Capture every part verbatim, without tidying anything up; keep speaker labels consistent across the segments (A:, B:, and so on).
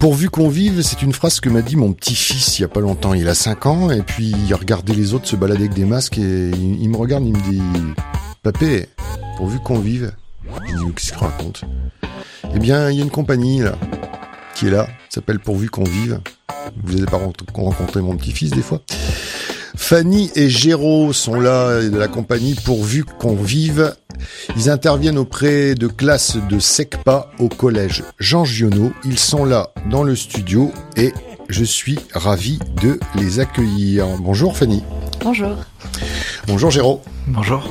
A: Pourvu qu'on vive, c'est une phrase que m'a dit mon petit-fils il y a pas longtemps. Il a cinq ans et puis il regardait les autres se balader avec des masques et il, il me regarde, il me dit « Papé, pourvu qu'on vive ». Je dis « Qu'est-ce qu'il raconte ?» Eh bien, il y a une compagnie là qui est là, s'appelle Pourvu qu'on vive. Vous n'avez pas rencontré mon petit-fils des fois ? Fanny et Géraud sont là de la compagnie Pourvu qu'on vive. Ils interviennent auprès de classes de SECPA au collège Jean Giono. Ils sont là dans le studio et je suis ravi de les accueillir. Bonjour Fanny.
B: Bonjour.
A: Bonjour Géraud.
C: Bonjour.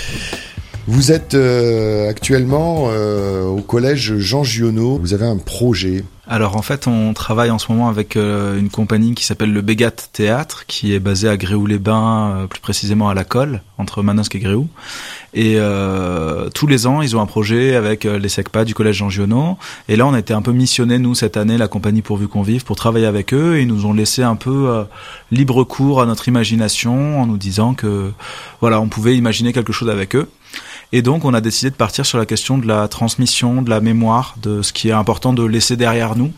A: Vous êtes euh, actuellement euh, au collège Jean Giono. Vous avez un projet.
C: Alors en fait, on travaille en ce moment avec euh, une compagnie qui s'appelle le Bégat Théâtre, qui est basée à Gréoux-les-Bains, euh, plus précisément à la Colle, entre Manosque et Gréoux. Et euh, tous les ans, ils ont un projet avec euh, les SECPA du collège Jean Giono. Et là, on a été un peu missionnés, nous, cette année, la compagnie Pourvu qu'on vive, pour travailler avec eux. Et ils nous ont laissé un peu euh, libre cours à notre imagination en nous disant que voilà, on pouvait imaginer quelque chose avec eux. Et donc, on a décidé de partir sur la question de la transmission, de la mémoire, de ce qui est important de laisser derrière nous.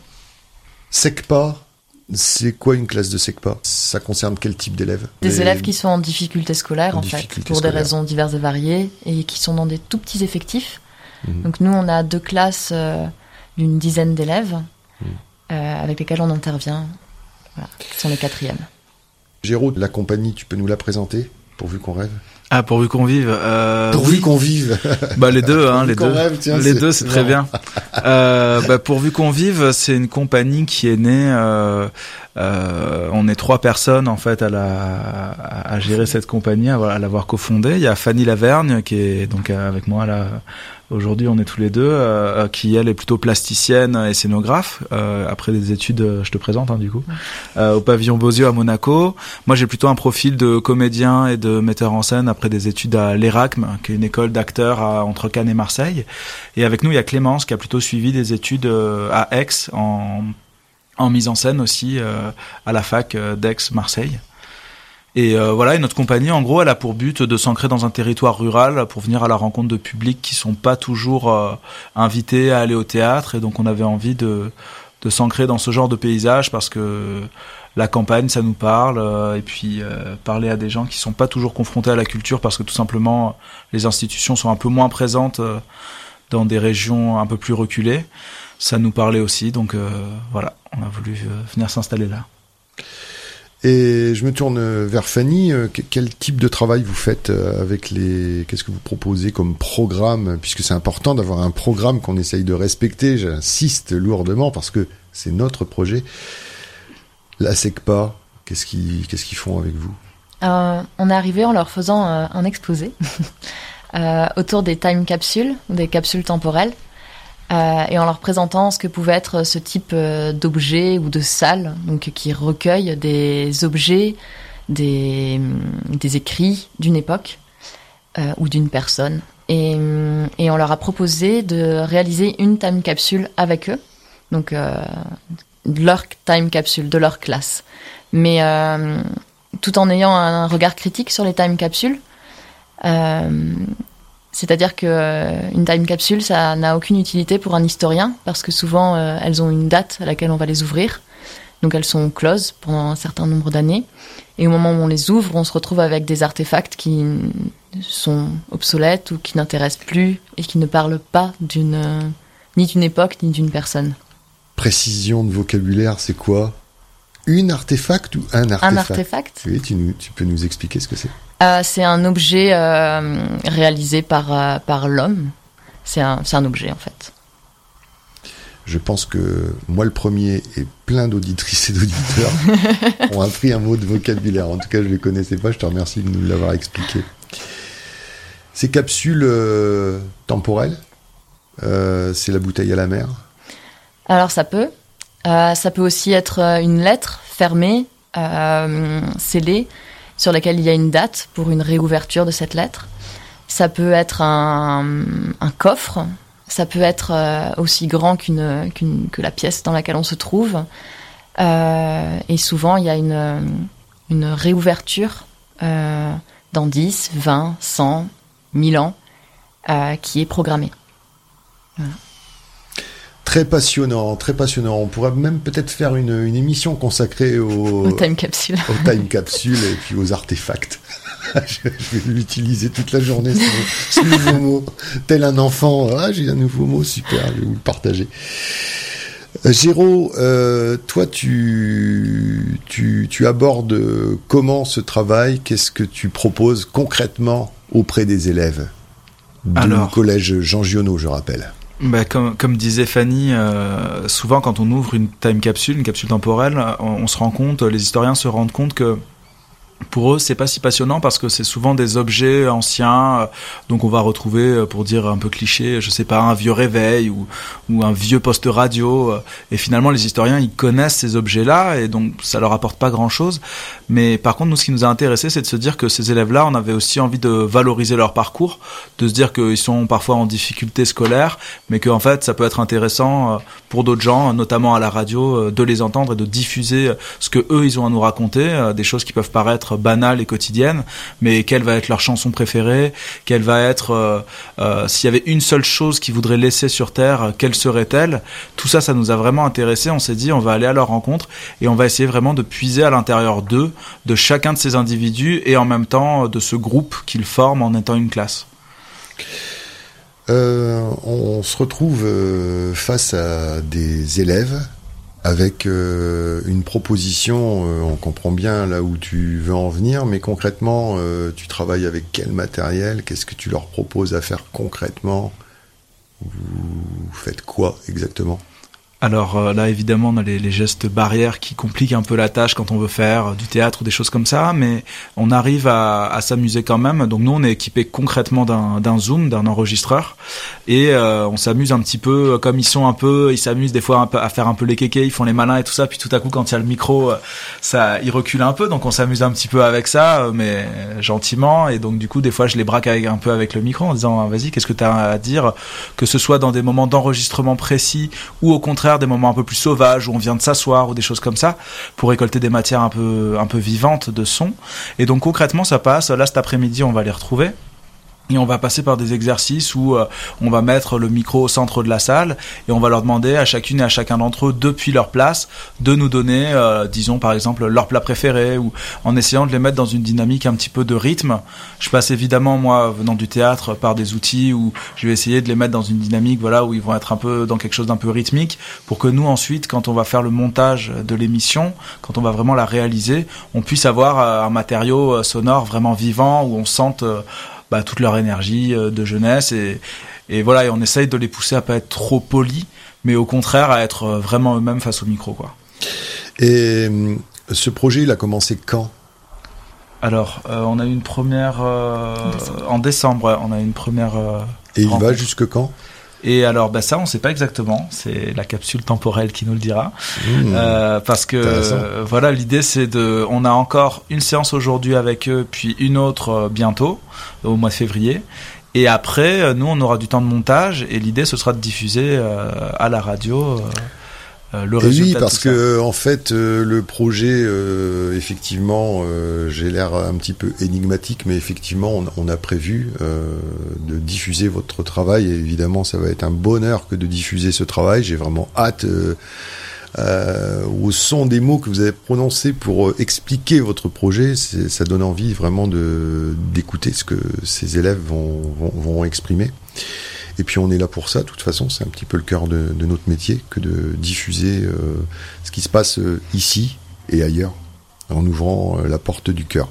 A: SECPA, c'est quoi une classe de SECPA ? Ça concerne quel type d'élèves ?
B: Des
A: Les...
B: élèves qui sont en difficulté scolaire, en, en
A: difficulté
B: fait, pour
A: scolaire.
B: des raisons diverses et variées, et qui sont dans des tout petits effectifs.
A: Mmh.
B: Donc nous, on a deux classes euh, d'une dizaine d'élèves, mmh. euh, avec lesquels on intervient, voilà, qui sont les quatrièmes.
A: Géraud, la compagnie, tu peux nous la présenter, pourvu qu'on rêve ?
C: Ah, pourvu qu'on vive. Euh,
A: pourvu
C: oui.
A: qu'on vive.
C: Bah les deux, hein, les deux.
A: Rêve, tiens,
C: les
A: c'est...
C: deux, c'est très bien. euh, bah pourvu qu'on vive, c'est une compagnie qui est née. Euh, euh, on est trois personnes en fait à la à gérer cette compagnie, à, à l'avoir cofondée. Il y a Fanny Lavergne qui est donc avec moi là. Aujourd'hui, on est tous les deux, euh, qui elle est plutôt plasticienne et scénographe. Euh, après des études, euh, je te présente hein, du coup, euh, au pavillon Beauzieux à Monaco. Moi, j'ai plutôt un profil de comédien et de metteur en scène après des études à l'Eracme, qui est une école d'acteurs à, entre Cannes et Marseille. Et avec nous, il y a Clémence qui a plutôt suivi des études euh, à Aix en en mise en scène aussi euh, à la fac euh, d'Aix-Marseille. Et euh, voilà, et notre compagnie, en gros, elle a pour but de s'ancrer dans un territoire rural pour venir à la rencontre de publics qui sont pas toujours euh, invités à aller au théâtre. Et donc, on avait envie de, de s'ancrer dans ce genre de paysage parce que la campagne, ça nous parle. Euh, et puis, euh, parler à des gens qui sont pas toujours confrontés à la culture parce que tout simplement, les institutions sont un peu moins présentes euh, dans des régions un peu plus reculées. Ça nous parlait aussi. Donc, euh, voilà, on a voulu euh, venir s'installer là.
A: Et je me tourne vers Fanny. Quel type de travail vous faites avec les... Qu'est-ce que vous proposez comme programme ? Puisque c'est important d'avoir un programme qu'on essaye de respecter. J'insiste lourdement parce que c'est notre projet. La SECPA, qu'est-ce qu'ils, qu'est-ce qu'ils font avec vous ?
B: euh, On est arrivé en leur faisant euh, un exposé euh, autour des time capsules, des capsules temporelles. Euh, et en leur présentant ce que pouvait être ce type euh, d'objet ou de salle, donc qui recueille des objets, des, des écrits d'une époque euh, ou d'une personne. Et, et on leur a proposé de réaliser une time capsule avec eux, donc euh, leur time capsule de leur classe, mais euh, tout en ayant un regard critique sur les time capsules. Euh, C'est-à-dire que euh, une time capsule, ça n'a aucune utilité pour un historien parce que souvent euh, elles ont une date à laquelle on va les ouvrir, donc elles sont closes pendant un certain nombre d'années. Et au moment où on les ouvre, on se retrouve avec des artefacts qui sont obsolètes ou qui n'intéressent plus et qui ne parlent pas d'une euh, ni d'une époque ni d'une personne.
A: Précision de vocabulaire, c'est quoi ? Une artefact ou un artefact ?
B: Un artefact ?
A: Oui, tu, nous, tu peux nous expliquer ce que c'est ?
B: Euh, c'est un objet euh, réalisé par, euh, par l'homme. C'est un, c'est un objet, en fait.
A: Je pense que moi, le premier, et plein d'auditrices et d'auditeurs ont appris un mot de vocabulaire. En tout cas, je ne les connaissais pas. Je te remercie de nous l'avoir expliqué. Ces capsules euh, temporelles, euh, c'est la bouteille à la mer ?
B: Alors, ça peut. Euh, ça peut aussi être une lettre fermée, euh, scellée, sur laquelle il y a une date pour une réouverture de cette lettre. Ça peut être un, un coffre. Ça peut être euh, aussi grand qu'une, qu'une, que la pièce dans laquelle on se trouve. Euh, et souvent, il y a une, une réouverture euh, dans dix, vingt, cent, mille ans euh, qui est programmée. Voilà.
A: Très passionnant, très passionnant. On pourrait même peut-être faire une, une émission consacrée au,
B: au time capsule,
A: au time capsule et puis aux artefacts. je, je vais l'utiliser toute la journée, ce, ce nouveau mot. Tel un enfant, ah, j'ai un nouveau mot, super, je vais vous le partager. Euh, Géraud, euh, toi, tu, tu, tu abordes comment ce travail, qu'est-ce que tu proposes concrètement auprès des élèves du Alors, collège Jean Giono, je rappelle.
C: Bah, comme, comme disait Fanny, euh, souvent quand on ouvre une time capsule, une capsule temporelle, on, on se rend compte, les historiens se rendent compte que pour eux, c'est pas si passionnant parce que c'est souvent des objets anciens, donc on va retrouver, pour dire un peu cliché, je sais pas, un vieux réveil ou, ou un vieux poste radio, et finalement les historiens, ils connaissent ces objets-là, et donc ça leur apporte pas grand-chose, mais par contre, nous, ce qui nous a intéressé, c'est de se dire que ces élèves-là, on avait aussi envie de valoriser leur parcours, de se dire qu'ils sont parfois en difficulté scolaire, mais qu'en fait, ça peut être intéressant pour d'autres gens, notamment à la radio, de les entendre et de diffuser ce que eux, ils ont à nous raconter, des choses qui peuvent paraître banales et quotidiennes, mais quelle va être leur chanson préférée, quelle va être euh, euh, s'il y avait une seule chose qu'ils voudraient laisser sur Terre, quelle serait-elle? Tout ça, ça nous a vraiment intéressés. On s'est dit, on va aller à leur rencontre et on va essayer vraiment de puiser à l'intérieur d'eux, de chacun de ces individus et en même temps de ce groupe qu'ils forment en étant une classe.
A: Euh, on se retrouve euh, face à des élèves avec euh, une proposition, euh, on comprend bien là où tu veux en venir, mais concrètement, euh, tu travailles avec quel matériel? Qu'est-ce que tu leur proposes à faire concrètement? Vous faites quoi exactement?
C: Alors euh, là, évidemment, on a les, les gestes barrières qui compliquent un peu la tâche quand on veut faire euh, du théâtre ou des choses comme ça, mais on arrive à, à s'amuser quand même. Donc nous, on est équipé concrètement d'un, d'un zoom, d'un enregistreur, et euh, on s'amuse un petit peu, comme ils sont un peu, ils s'amusent des fois un peu à faire un peu les kékés, ils font les malins et tout ça, puis tout à coup, quand il y a le micro, ça, ils reculent un peu, donc on s'amuse un petit peu avec ça, mais gentiment, et donc du coup, des fois, je les braque avec, un peu avec le micro en disant, vas-y, qu'est-ce que tu as à dire, que ce soit dans des moments d'enregistrement précis ou au contraire des moments un peu plus sauvages où on vient de s'asseoir ou des choses comme ça pour récolter des matières un peu un peu vivantes de son. Et donc concrètement ça passe, là cet après-midi on va les retrouver et on va passer par des exercices où euh, on va mettre le micro au centre de la salle et on va leur demander à chacune et à chacun d'entre eux, depuis leur place, de nous donner, euh, disons par exemple, leur plat préféré, ou en essayant de les mettre dans une dynamique un petit peu de rythme. Je passe évidemment, moi, venant du théâtre, par des outils où je vais essayer de les mettre dans une dynamique, voilà, où ils vont être un peu dans quelque chose d'un peu rythmique, pour que nous, ensuite, quand on va faire le montage de l'émission, quand on va vraiment la réaliser, on puisse avoir euh, un matériau sonore vraiment vivant, où on sente... Euh, Bah, toute leur énergie euh, de jeunesse et, et voilà, et on essaye de les pousser à pas être trop polis, mais au contraire à être euh, vraiment eux-mêmes face au micro, quoi.
A: Et euh, ce projet, il a commencé quand?
C: Alors, euh, on a eu une première euh, décembre. en décembre, ouais, on a eu une première. Euh,
A: et il
C: rencontre.
A: va jusque quand?
C: Et alors, bah ça, on sait pas exactement. C'est la capsule temporelle qui nous le dira, mmh, euh, parce que euh, voilà, l'idée c'est de, on a encore une séance aujourd'hui avec eux, puis une autre euh, bientôt, au mois de février. Et après, euh, nous, on aura du temps de montage, et l'idée ce sera de diffuser euh, à la radio. Euh, Le
A: et oui, parce que en fait, euh, le projet, euh, effectivement, euh, j'ai l'air un petit peu énigmatique, mais effectivement, on, on a prévu euh, de diffuser votre travail. Et évidemment, ça va être un bonheur que de diffuser ce travail. J'ai vraiment hâte, euh, euh, au son des mots que vous avez prononcés pour euh, expliquer votre projet. C'est, ça donne envie vraiment de d'écouter ce que ces élèves vont vont, vont exprimer. Et puis on est là pour ça, de toute façon, c'est un petit peu le cœur de, de notre métier, que de diffuser euh, ce qui se passe euh, ici et ailleurs, en ouvrant euh, la porte du cœur.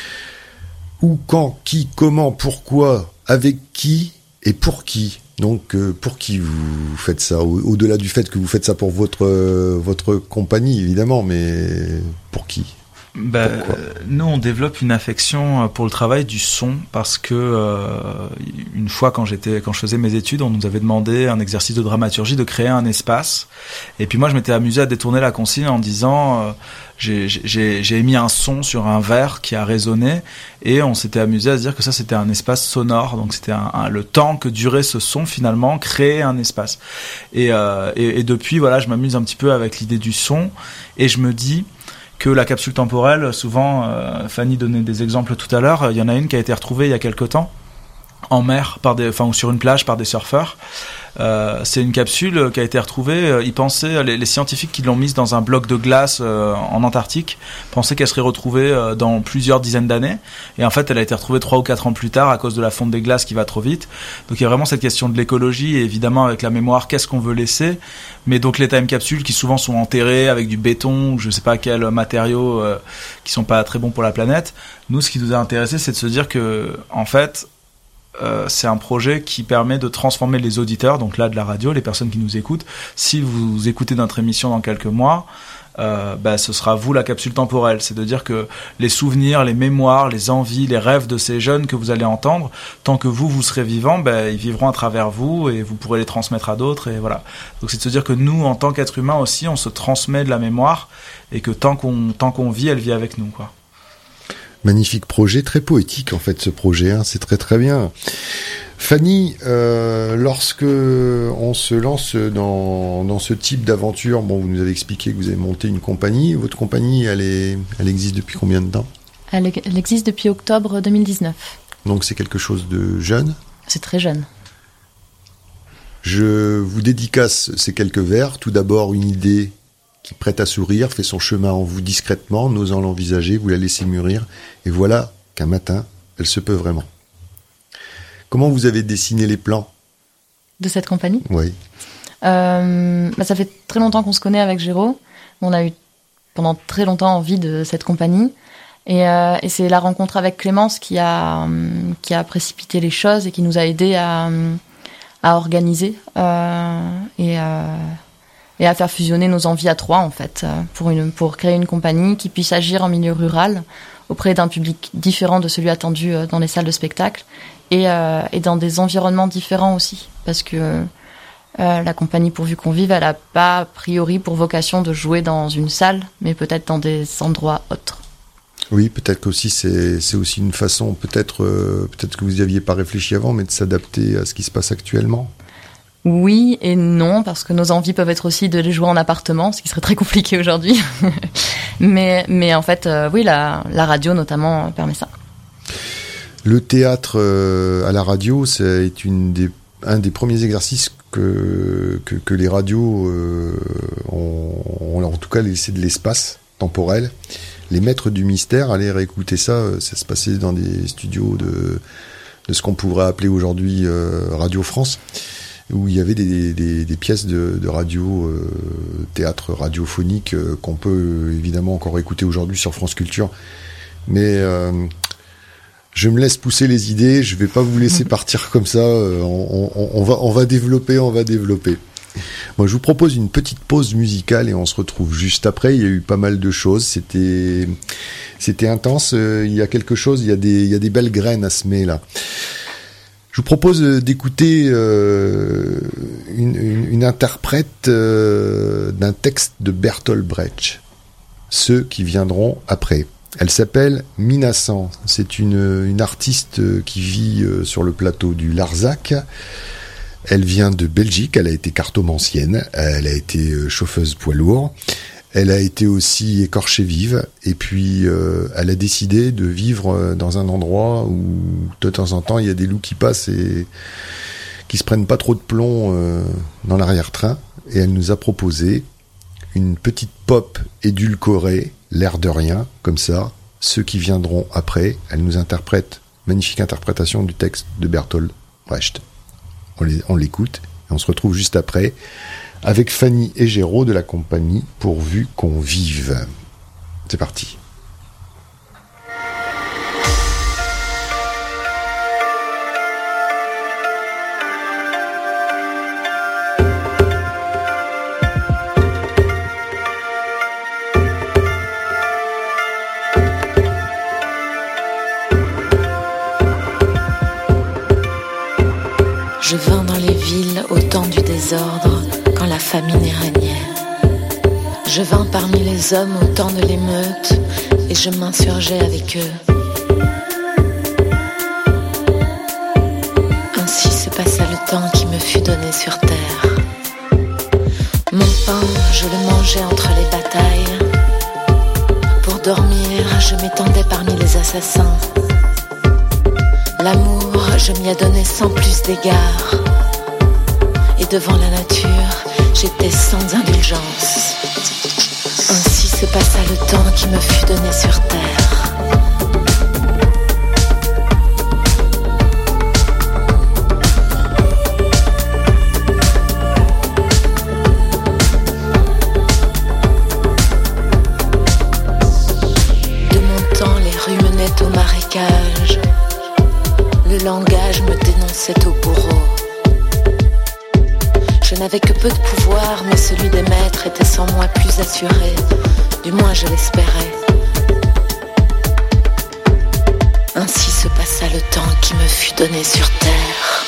A: Où, quand, qui, comment, pourquoi, avec qui et pour qui. Donc euh, pour qui vous faites ça, au- au-delà du fait que vous faites ça pour votre, euh, votre compagnie, évidemment, mais pour qui?
C: Bah, nous, on développe une affection pour le travail du son parce que euh, une fois, quand j'étais, quand je faisais mes études, on nous avait demandé un exercice de dramaturgie de créer un espace. Et puis moi, je m'étais amusé à détourner la consigne en disant, euh, j'ai, j'ai, j'ai émis un son sur un verre qui a résonné, et on s'était amusé à se dire que ça, c'était un espace sonore. Donc c'était un, un, le temps que durait ce son, finalement, créer un espace. Et, euh, et, et depuis, voilà, je m'amuse un petit peu avec l'idée du son, et je me dis que la capsule temporelle, souvent, euh, Fanny donnait des exemples tout à l'heure, il y en a une qui a été retrouvée il y a quelque temps, en mer par des, enfin ou sur une plage par des surfeurs. Euh, c'est une capsule qui a été retrouvée. Ils pensaient, les, les scientifiques qui l'ont mise dans un bloc de glace euh, en Antarctique, pensaient qu'elle serait retrouvée euh, dans plusieurs dizaines d'années. Et en fait, elle a été retrouvée trois ou quatre ans plus tard à cause de la fonte des glaces qui va trop vite. Donc il y a vraiment cette question de l'écologie et évidemment avec la mémoire, qu'est-ce qu'on veut laisser. Mais donc les time capsules qui souvent sont enterrées avec du béton ou je sais pas quels matériaux euh, qui sont pas très bons pour la planète. Nous, ce qui nous a intéressé, c'est de se dire que en fait, Euh, c'est un projet qui permet de transformer les auditeurs, donc là de la radio, les personnes qui nous écoutent. Si vous écoutez notre émission dans quelques mois, euh, bah, ce sera vous la capsule temporelle. C'est de dire que les souvenirs, les mémoires, les envies, les rêves de ces jeunes que vous allez entendre, tant que vous, vous serez vivant, bah, ils vivront à travers vous et vous pourrez les transmettre à d'autres. Et voilà. Donc c'est de se dire que nous, en tant qu'êtres humains aussi, on se transmet de la mémoire et que tant qu'on, tant qu'on vit, elle vit avec nous, quoi.
A: Magnifique projet, très poétique en fait ce projet, hein, c'est très très bien. Fanny, euh, lorsque on se lance dans, dans ce type d'aventure, bon, vous nous avez expliqué que vous avez monté une compagnie. Votre compagnie, elle, est, elle existe depuis combien de temps ?
B: Elle, elle existe depuis octobre deux mille dix-neuf.
A: Donc c'est quelque chose de jeune ?
B: C'est très jeune.
A: Je vous dédicace ces quelques vers. Tout d'abord, une idée qui prête à sourire, fait son chemin en vous discrètement, n'osant l'envisager, vous la laissez mûrir, et voilà qu'un matin, elle se peut vraiment. Comment vous avez dessiné les plans
B: de cette compagnie ?
A: Oui.
B: Euh, bah ça fait très longtemps qu'on se connaît avec Géraud. On a eu pendant très longtemps envie de cette compagnie. Et, euh, et c'est la rencontre avec Clémence qui a, qui a précipité les choses et qui nous a aidés à, à organiser euh, et, euh, et à faire fusionner nos envies à trois, en fait, pour, une, pour créer une compagnie qui puisse agir en milieu rural auprès d'un public différent de celui attendu dans les salles de spectacle et, euh, et dans des environnements différents aussi. Parce que euh, la compagnie Pourvu qu'on vive, elle n'a pas a priori pour vocation de jouer dans une salle, mais peut-être dans des endroits autres.
A: Oui, peut-être qu'aussi c'est, c'est aussi une façon, peut-être, euh, peut-être que vous n'y aviez pas réfléchi avant, mais de s'adapter à ce qui se passe actuellement.
B: Oui et non, parce que nos envies peuvent être aussi de les jouer en appartement, ce qui serait très compliqué aujourd'hui. mais, mais en fait, euh, oui, la, la radio notamment permet ça.
A: Le théâtre euh, à la radio, c'est une des, un des premiers exercices que, que, que les radios euh, ont, ont en tout cas laissé de l'espace temporel. Les maîtres du mystère, allez réécouter ça, ça se passait dans des studios de, de ce qu'on pourrait appeler aujourd'hui euh, Radio France, où il y avait des, des, des pièces de, de radio, euh, théâtre radiophonique euh, qu'on peut évidemment encore écouter aujourd'hui sur France Culture. Mais euh, je me laisse pousser les idées, je vais pas vous laisser partir comme ça, euh, on, on, on, va, on va développer, on va développer. Moi, je vous propose une petite pause musicale et on se retrouve juste après. Il y a eu pas mal de choses. C'était, c'était intense. Euh, il y a quelque chose. Il y a des, il y a des belles graines à semer là. Je vous propose d'écouter euh, une, une, une interprète euh, d'un texte de Bertolt Brecht. Ceux qui viendront après. Elle s'appelle Minasan. C'est une, une artiste qui vit sur le plateau du Larzac. Elle vient de Belgique, elle a été cartomancienne, elle a été chauffeuse poids lourd, elle a été aussi écorchée vive, et puis euh, elle a décidé de vivre dans un endroit où de temps en temps il y a des loups qui passent et qui se prennent pas trop de plomb euh, dans l'arrière-train, et elle nous a proposé une petite pop édulcorée, l'air de rien, comme ça, ceux qui viendront après. Elle nous interprète, magnifique interprétation du texte de Bertolt Brecht. On, les, on l'écoute et on se retrouve juste après avec Fanny et Géraud de la compagnie Pourvu qu'on vive. C'est parti.
D: Je vins dans les villes au temps du désordre, quand la famine y régnait. Je vins parmi les hommes au temps de l'émeute, et je m'insurgeais avec eux. Ainsi se passa le temps qui me fut donné sur terre. Mon pain, je le mangeais entre les batailles. Pour dormir, je m'étendais parmi les assassins. L'amour, je m'y adonnais sans plus d'égard. Et devant la nature, j'étais sans indulgence. Ainsi se passa le temps qui me fut donné sur terre. De mon temps, les rues menaient au marécage. Le langage me dénonçait au bourreau. Je n'avais que peu de pouvoir, mais celui des maîtres était sans moi plus assuré. Du moins je l'espérais. Ainsi se passa le temps qui me fut donné sur terre.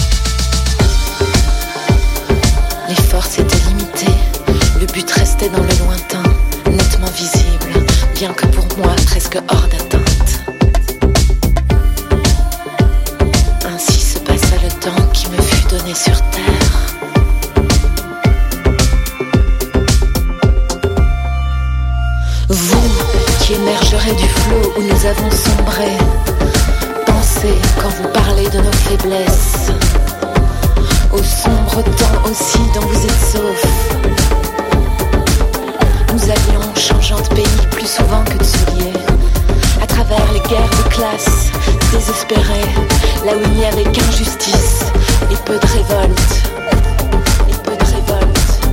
D: Les forces étaient limitées, le but restait dans le lointain, nettement visible, bien que pour moi presque hors d'atteinte. Ainsi se passa le temps qui me fut donné sur terre. Vous qui émergerez du flot où nous avons sombré, pensez quand vous parlez de nos faiblesses au sombre temps aussi dont vous êtes sauf. Nous allions changeant de pays plus souvent que de souliers, à travers les guerres de classe, désespérés, là où il n'y avait qu'injustice et peu de révolte. Et peu de révolte.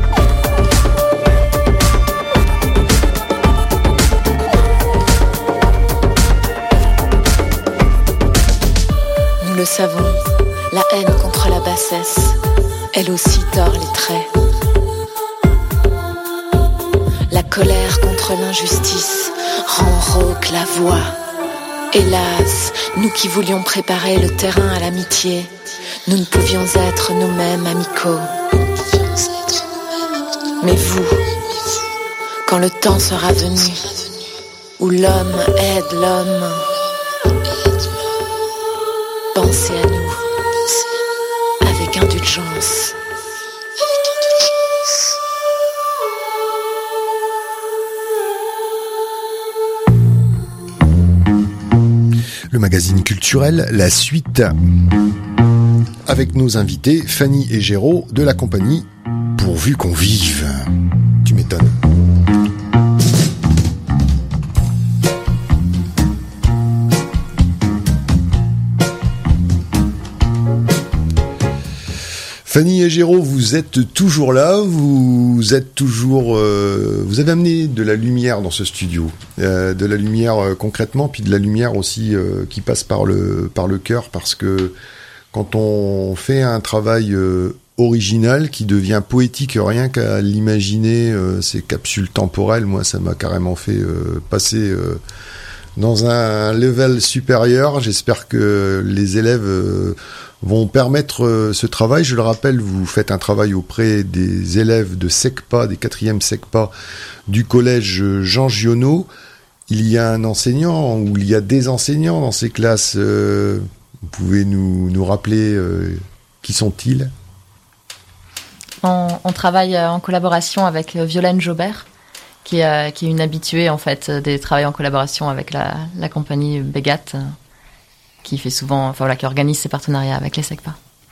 D: Nous le savons, la haine contre la bassesse, elle aussi tord les traits. La colère contre l'injustice rend rauque la voix. Hélas, nous qui voulions préparer le terrain à l'amitié, nous ne pouvions être nous-mêmes amicaux. Mais vous, quand le temps sera venu, où l'homme aide l'homme, pensez à nous, avec indulgence.
A: Le magazine culturel, la suite, avec nos invités Fanny et Géraud de la compagnie Pourvu qu'on vive. Tu m'étonnes. Fanny et Géraud, vous êtes toujours là, vous êtes toujours, euh, vous avez amené de la lumière dans ce studio, euh, de la lumière euh, concrètement, puis de la lumière aussi euh, qui passe par le par le cœur, parce que quand on fait un travail euh, original qui devient poétique rien qu'à l'imaginer, euh, ces capsules temporelles, moi ça m'a carrément fait euh, passer euh, dans un level supérieur. J'espère que les élèves euh, vont permettre euh, ce travail. Je le rappelle, vous faites un travail auprès des élèves de SECPA, des quatrièmes SECPA du collège Jean Giono. Il y a un enseignant ou il y a des enseignants dans ces classes. Euh, vous pouvez nous, nous rappeler euh, qui sont-ils ?
B: on, on travaille en collaboration avec Violaine Jobert, qui est, qui est une habituée en fait des travaux en collaboration avec la, la compagnie Begat, qui fait souvent, enfin voilà, qui organise ses partenariats avec les SECPA.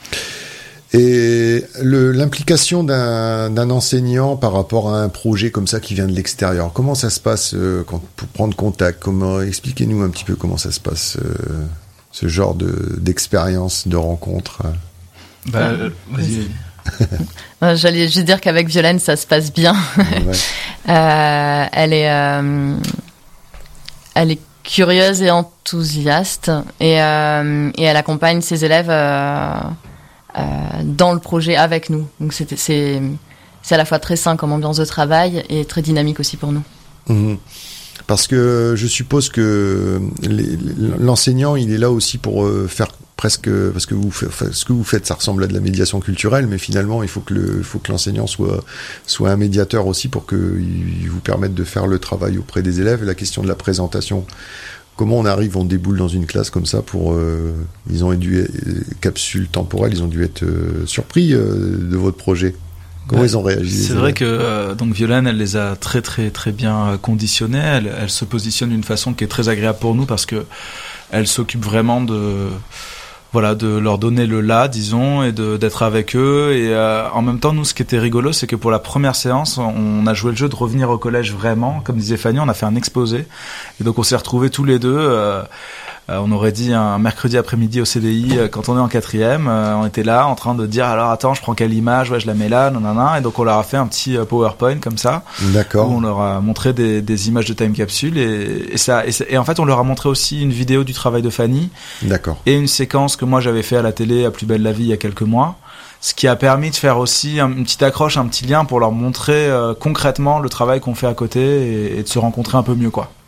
A: Et le, l'implication d'un, d'un enseignant par rapport à un projet comme ça qui vient de l'extérieur, comment ça se passe euh, quand, pour prendre contact? Comment, expliquez-nous un petit peu comment ça se passe, euh, ce genre de, d'expérience, de rencontre.
C: Bah, euh, vas-y.
B: J'allais juste dire qu'avec Violaine, ça se passe bien. Ouais. euh, elle est, euh, elle est curieuse et enthousiaste, et, euh, et elle accompagne ses élèves euh, euh, dans le projet avec nous. Donc c'est, c'est, c'est à la fois très sain comme ambiance de travail et très dynamique aussi pour nous.
A: Mmh. Parce que je suppose que les, l'enseignant, il est là aussi pour euh, faire presque, parce que vous, enfin, ce que vous faites, ça ressemble à de la médiation culturelle, mais finalement, il faut que le, il faut que l'enseignant soit, soit un médiateur aussi pour qu'il vous permette de faire le travail auprès des élèves. Et la question de la présentation, comment on arrive, on déboule dans une classe comme ça pour, euh, ils ont dû, euh, capsule temporelle, ils ont dû être euh, surpris euh, de votre projet. Comment ouais, ils ont réagi?
C: C'est vrai que euh, donc Violaine, elle les a très très très bien conditionnés. Elle, elle se positionne d'une façon qui est très agréable pour nous parce que elle s'occupe vraiment de voilà, de leur donner le là, disons, et de, d'être avec eux. Et euh, en même temps, nous, ce qui était rigolo, c'est que pour la première séance, on a joué le jeu de revenir au collège vraiment. Comme disait Fanny, on a fait un exposé. Et donc, on s'est retrouvés tous les deux. Euh, euh, on aurait dit un mercredi après-midi au C D I, euh, quand on est en quatrième. Euh, on était là, en train de dire, alors attends, je prends quelle image, ouais, je la mets là, nanana. Et donc, on leur a fait un petit PowerPoint comme ça.
A: D'accord.
C: Où on leur a montré des, des images de time capsule. Et, et, ça, et, et en fait, on leur a montré aussi une vidéo du travail de Fanny.
A: D'accord.
C: Et une séquence que moi j'avais fait à la télé à Plus belle la vie il y a quelques mois, ce qui a permis de faire aussi un, une petite accroche, un petit lien pour leur montrer euh, concrètement le travail qu'on fait à côté et, et de se rencontrer un peu mieux, quoi.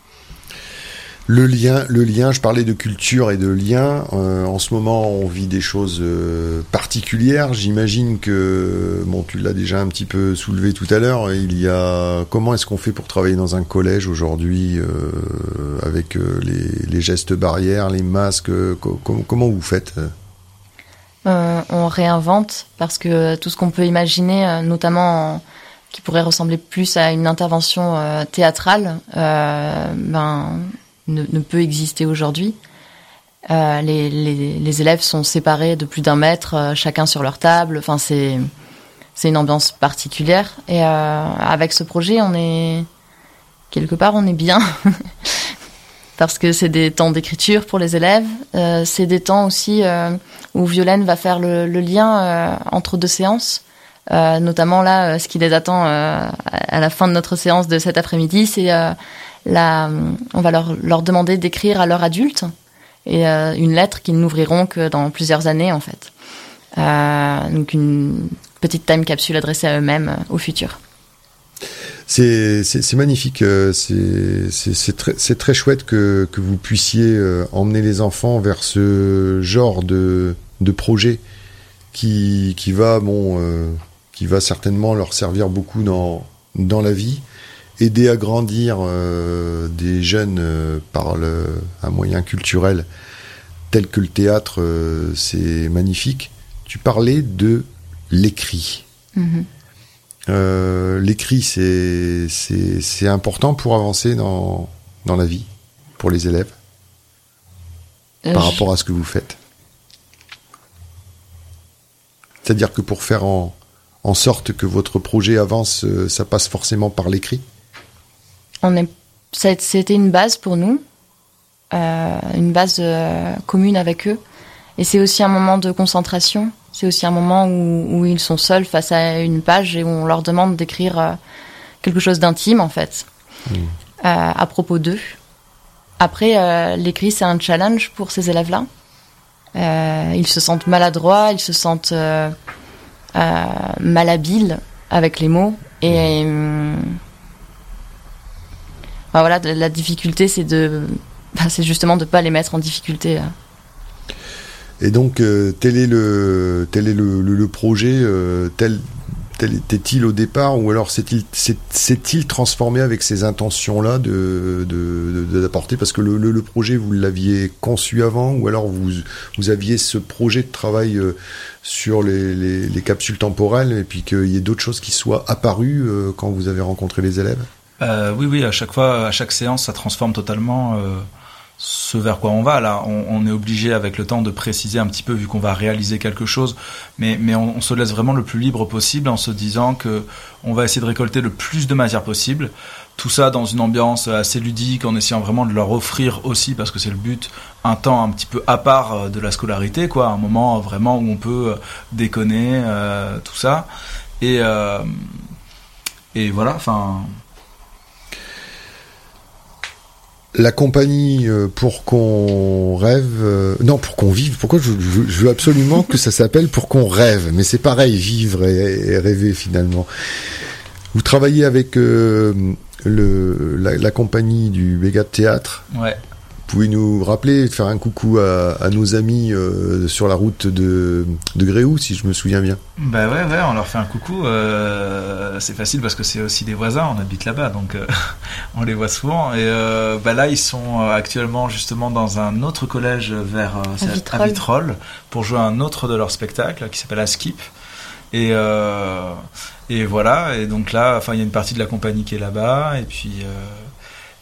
A: Le lien, le lien, je parlais de culture et de lien. Euh, en ce moment, on vit des choses euh, particulières. J'imagine que, bon, tu l'as déjà un petit peu soulevé tout à l'heure. Il y a, comment est-ce qu'on fait pour travailler dans un collège aujourd'hui euh, avec euh, les, les gestes barrières, les masques co- com- Comment vous faites
B: euh, On réinvente parce que tout ce qu'on peut imaginer, notamment en, qui pourrait ressembler plus à une intervention euh, théâtrale, euh, ben Ne, ne peut exister aujourd'hui. Euh, les, les, les élèves sont séparés de plus d'un mètre, euh, chacun sur leur table. Enfin, c'est c'est une ambiance particulière. Et euh, avec ce projet, on est quelque part, on est bien parce que c'est des temps d'écriture pour les élèves. Euh, c'est des temps aussi euh, où Violaine va faire le, le lien euh, entre deux séances. Euh, notamment là, ce qui les attend euh, à la fin de notre séance de cet après-midi, c'est euh, la, on va leur, leur demander d'écrire à leur adulte et euh, une lettre qu'ils n'ouvriront que dans plusieurs années en fait. Euh, donc une petite time capsule adressée à eux-mêmes euh, au futur.
A: C'est, c'est, c'est magnifique, c'est, c'est, c'est, très, c'est très chouette que, que vous puissiez euh, emmener les enfants vers ce genre de, de projet qui, qui va, bon, euh, qui va certainement leur servir beaucoup dans, dans la vie. Aider à grandir euh, des jeunes euh, par le, un moyen culturel tel que le théâtre, euh, c'est magnifique. Tu parlais de l'écrit.
B: Mmh.
A: Euh, l'écrit, c'est, c'est, c'est important pour avancer dans, dans la vie, pour les élèves, euh, par je... rapport à ce que vous faites. C'est-à-dire que pour faire en, en sorte que votre projet avance, euh, ça passe forcément par l'écrit ?
B: On est, c'était une base pour nous, euh, une base euh, commune avec eux. Et c'est aussi un moment de concentration. C'est aussi un moment où, où ils sont seuls face à une page et où on leur demande d'écrire euh, quelque chose d'intime, en fait, mmh. euh, à propos d'eux. Après, euh, l'écrit, c'est un challenge pour ces élèves-là. Euh, ils se sentent maladroits, ils se sentent euh, euh, malhabiles avec les mots. Et... Mmh. Enfin, voilà, la difficulté, c'est de, bah, c'est justement de pas les mettre en difficulté.
A: Et donc, euh, tel est le, tel est le, le, le projet, euh, tel, tel était-il au départ, ou alors s'est-il, s'est, s'est-il transformé avec ces intentions-là de, de, de, d'apporter, parce que le, le, le projet, vous l'aviez conçu avant, ou alors vous, vous aviez ce projet de travail euh, sur les, les, les capsules temporelles, et puis qu'il y ait d'autres choses qui soient apparues euh, quand vous avez rencontré les élèves?
C: Euh, oui, oui, à chaque fois, à chaque séance, ça transforme totalement euh, ce vers quoi on va. Là, on, on est obligé avec le temps de préciser un petit peu vu qu'on va réaliser quelque chose, mais, mais on, on se laisse vraiment le plus libre possible en se disant que on va essayer de récolter le plus de matière possible. Tout ça dans une ambiance assez ludique, en essayant vraiment de leur offrir aussi, parce que c'est le but, un temps un petit peu à part de la scolarité, quoi, un moment vraiment où on peut déconner, euh, tout ça, et euh, et voilà, enfin.
A: La compagnie euh, Pour qu'on rêve, euh, non pour qu'on vive. Pourquoi je, je, je veux absolument que ça s'appelle Pour qu'on rêve, mais c'est pareil, vivre et, et rêver finalement. Vous travaillez avec euh, le la, la compagnie du Bégat Théâtre.
C: Ouais.
A: Vous pouvez nous rappeler, faire un coucou à, à nos amis euh, sur la route de, de Gréoux, si je me souviens bien.
C: Bah ouais, ouais, on leur fait un coucou. Euh, c'est facile parce que c'est aussi des voisins, on habite là-bas, donc euh, on les voit souvent. Et euh, bah là, ils sont actuellement justement dans un autre collège vers euh,
B: à, Vitrolles.
C: à Vitrolles pour jouer un autre de leurs spectacles qui s'appelle Askip. Et euh, et voilà. Et donc là, enfin, il y a une partie de la compagnie qui est là-bas, et puis. Euh,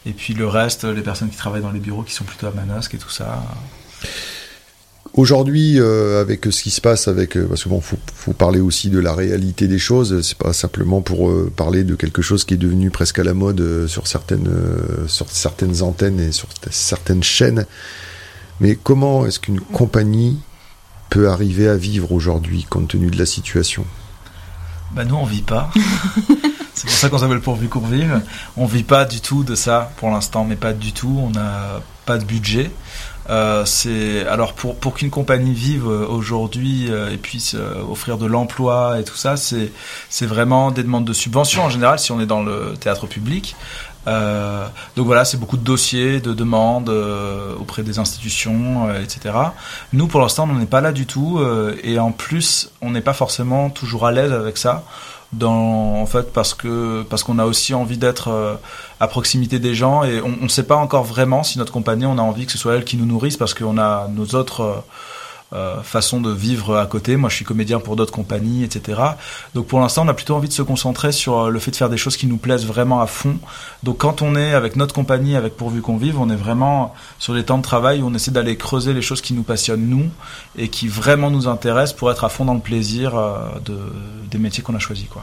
C: Et puis le reste, les personnes qui travaillent dans les bureaux qui sont plutôt à Manosque et tout ça.
A: Aujourd'hui, euh, avec ce qui se passe, avec euh, parce que bon, faut, faut parler aussi de la réalité des choses. C'est pas simplement pour euh, parler de quelque chose qui est devenu presque à la mode euh, sur certaines euh, sur certaines antennes et sur t- certaines chaînes. Mais comment est-ce qu'une compagnie peut arriver à vivre aujourd'hui, compte tenu de la situation ?
C: Bah nous, on vit pas. C'est pour ça qu'on s'appelle Pourvu qu'on vive. On vit pas du tout de ça pour l'instant, mais pas du tout. On n'a pas de budget. Euh, c'est alors pour pour qu'une compagnie vive aujourd'hui euh, et puisse euh, offrir de l'emploi et tout ça, c'est c'est vraiment des demandes de subventions en général si on est dans le théâtre public. Euh, donc voilà, c'est beaucoup de dossiers, de demandes euh, auprès des institutions, euh, et cetera. Nous, pour l'instant, on n'en est pas là du tout, euh, et en plus, on n'est pas forcément toujours à l'aise avec ça. Dans, en fait, parce que parce qu'on a aussi envie d'être euh, à proximité des gens, et on ne sait pas encore vraiment si notre compagnie, on a envie que ce soit elle qui nous nourrisse, parce qu'on a nos autres euh, euh, façons de vivre à côté. Moi, je suis comédien pour d'autres compagnies, et cetera. Donc, pour l'instant, on a plutôt envie de se concentrer sur le fait de faire des choses qui nous plaisent vraiment à fond. Donc, quand on est avec notre compagnie, avec Pourvu qu'on vive, on est vraiment sur les temps de travail où on essaie d'aller creuser les choses qui nous passionnent, nous, et qui vraiment nous intéressent pour être à fond dans le plaisir euh, de, des métiers qu'on a choisis, quoi.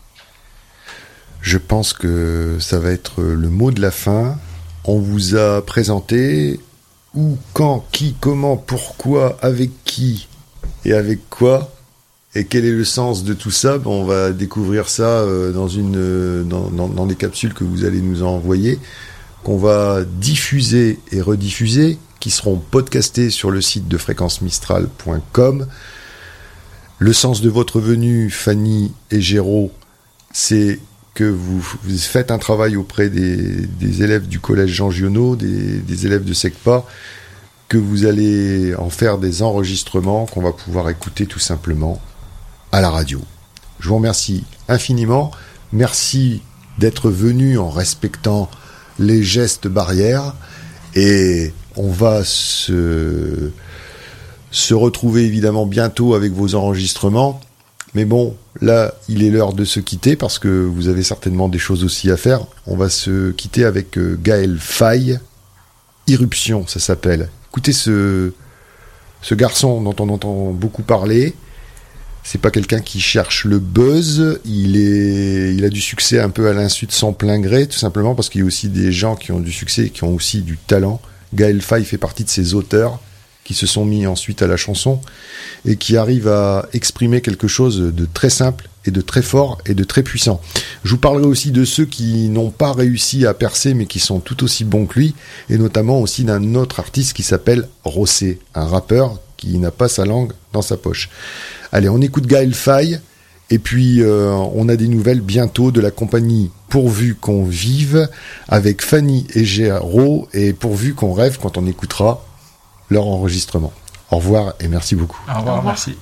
A: Je pense que ça va être le mot de la fin. On vous a présenté où, quand, qui, comment, pourquoi, avec qui et avec quoi, et quel est le sens de tout ça. Bon, on va découvrir ça euh, dans une euh, dans, dans, dans des capsules que vous allez nous envoyer, qu'on va diffuser et rediffuser, qui seront podcastées sur le site de fréquence mistral point com. Le sens de votre venue, Fanny et Géraud, c'est que vous, vous faites un travail auprès des, des élèves du collège Jean Giono, des, des élèves de SECPA, que vous allez en faire des enregistrements qu'on va pouvoir écouter tout simplement à la radio. Je vous remercie infiniment. Merci d'être venu en respectant les gestes barrières, et on va se, se retrouver évidemment bientôt avec vos enregistrements. Mais bon, là, il est l'heure de se quitter parce que vous avez certainement des choses aussi à faire. On va se quitter avec euh, Gaël Faye. Irruption, ça s'appelle. Écoutez ce, ce garçon dont on entend beaucoup parler. C'est pas quelqu'un qui cherche le buzz. Il est, il a du succès un peu à l'insu de son plein gré, tout simplement parce qu'il y a aussi des gens qui ont du succès et qui ont aussi du talent. Gaël Faye fait partie de ces auteurs qui se sont mis ensuite à la chanson et qui arrivent à exprimer quelque chose de très simple et de très fort et de très puissant. Je vous parlerai aussi de ceux qui n'ont pas réussi à percer mais qui sont tout aussi bons que lui, et notamment aussi d'un autre artiste qui s'appelle Rossé, un rappeur qui n'a pas sa langue dans sa poche. Allez, on écoute Gaël Faye, et puis euh, on a des nouvelles bientôt de la compagnie Pourvu qu'on vive avec Fanny et Géraud, et Pourvu qu'on rêve quand on écoutera leur enregistrement. Au revoir et merci beaucoup.
C: Au revoir, Au revoir. Merci.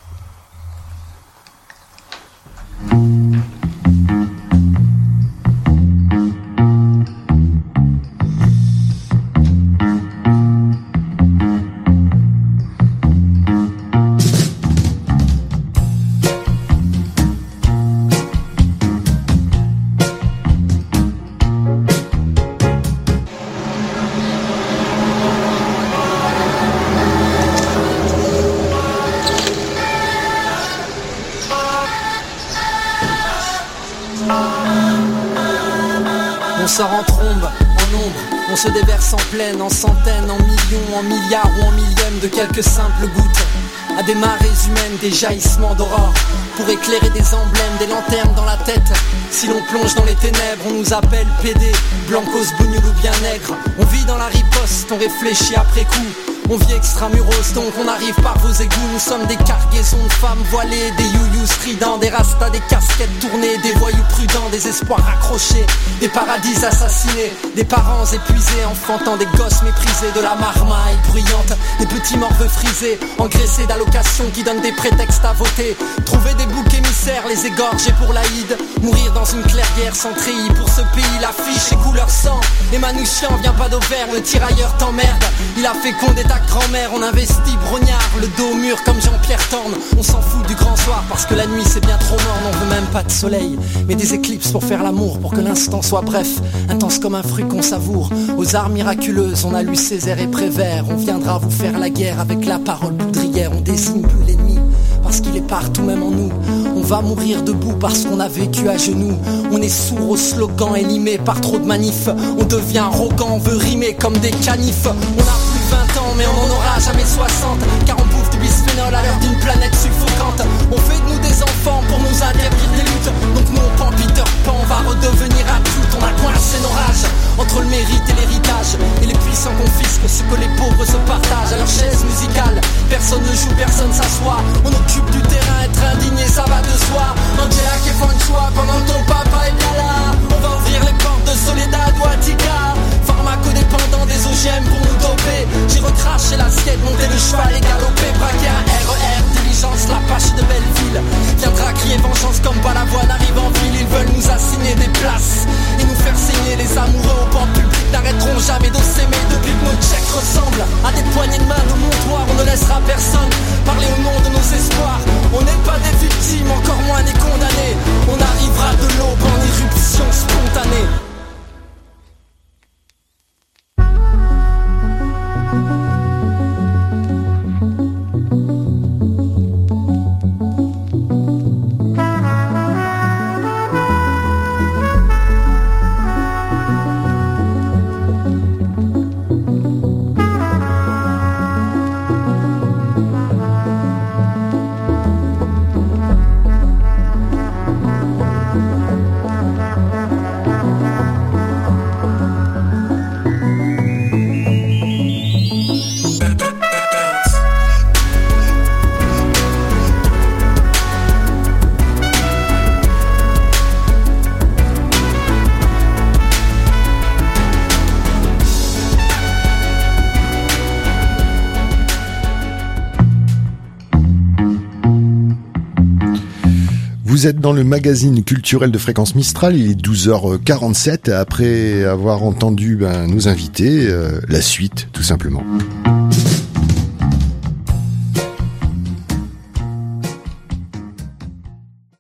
E: On sort en trombe, en ombre, on se déverse en pleine, en centaines, en millions, en milliards ou en millièmes de quelques simples gouttes. À des marées humaines, des jaillissements d'aurore, pour éclairer des emblèmes, des lanternes dans la tête. Si l'on plonge dans les ténèbres, on nous appelle P D, blancos, bougnoul ou bien nègre. On vit dans la riposte, on réfléchit après coup. On vit extramuros, donc on arrive par vos égouts. Nous sommes des cargaisons de femmes voilées, des youyous stridents, des rastas, des casquettes tournées, des voyous prudents, des espoirs accrochés, des paradis assassinés, des parents épuisés, enfantant des gosses méprisés, de la marmaille bruyante, des petits morveux frisés, engraissés d'allocations qui donnent des prétextes à voter. Trouver des boucs émissaires, les égorger pour l'Aïd, mourir dans une clairière sans treillis. Pour ce pays, l'affiche est couleur sang. Et Manouchian vient pas d'Auvergne, le tirailleur t'emmerde. Il a fécondé ta Rédac grand-mère, on investit brognard, le dos mûr comme Jean-Pierre Thorne. On s'en fout du grand soir parce que la nuit c'est bien trop morne. On veut même pas de soleil, mais des éclipses pour faire l'amour, pour que l'instant soit bref, intense comme un fruit qu'on savoure. Aux arts miraculeuses, on a lu Césaire et Prévert. On viendra vous faire la guerre avec la parole poudrière. On désigne plus l'ennemi parce qu'il est partout même en nous. On va mourir debout parce qu'on a vécu à genoux. On est sourd aux slogans élimés par trop de manifs. On devient arrogant, on veut rimer comme des canifs. On a plus vingt ans mais on n'en aura jamais soixante, car on bouffe du bisphénol à l'heure d'une planète suffocante. On fait de nous des enfants pour nous interdire des luttes. Donc nous on prend Peter Pan, on va redevenir adultes. On a coincé nos rages entre le mérite et l'héritage, et les puissants confisquent ce que les pauvres se partagent. À leur chaise musicale, personne ne joue, personne s'assoit. On occupe du terrain, être indigné ça va de soi. Angela qui fait un choix pendant que ton papa est bien là. On va ouvrir les portes de Soledad ou Attica. Pharmacodépendant des O G M pour nous doper. J'ai recraché l'assiette, monté le cheval et galopé. Braqué un R E R, diligence, l'Apache de Belleville viendra crier vengeance comme Balavoine arrive en ville. Ils veulent nous assigner des places et nous faire saigner. Les amoureux au banc public n'arrêteront jamais de s'aimer. Depuis que nos checks ressemblent à des poignées de main de montoir, on ne laissera personne parler au nom de nos espoirs. On n'est pas des victimes, encore moins des condamnés. On arrivera de l'aube en éruption spontanée.
A: Vous êtes dans le magazine culturel de Fréquence Mistral, il est douze heures quarante-sept, après avoir entendu ben, nos invités, euh, la suite tout simplement.